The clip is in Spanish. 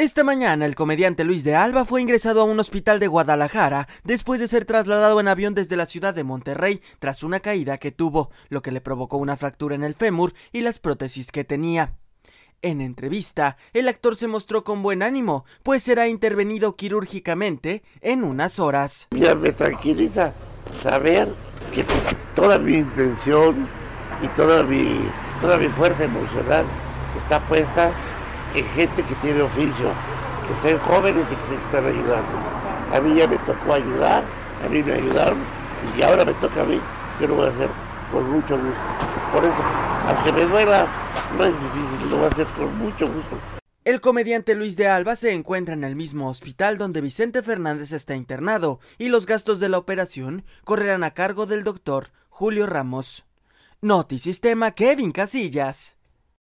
Esta mañana el comediante Luis de Alba fue ingresado a un hospital de Guadalajara después de ser trasladado en avión desde la ciudad de Monterrey tras una caída que tuvo, lo que le provocó una fractura en el fémur y las prótesis que tenía. En entrevista, el actor se mostró con buen ánimo, pues será intervenido quirúrgicamente en unas horas. Mira, me tranquiliza saber que toda mi intención y toda mi fuerza emocional está puesta en gente que tiene oficio, que sean jóvenes y que se están ayudando. A mí ya me tocó ayudar, a mí me ayudaron y ahora me toca a mí. Yo lo voy a hacer con mucho gusto. Por eso, aunque me duela, no es difícil, lo voy a hacer con mucho gusto. El comediante Luis de Alba se encuentra en el mismo hospital donde Vicente Fernández está internado y los gastos de la operación correrán a cargo del doctor Julio Ramos. Notisistema, Kevin Casillas.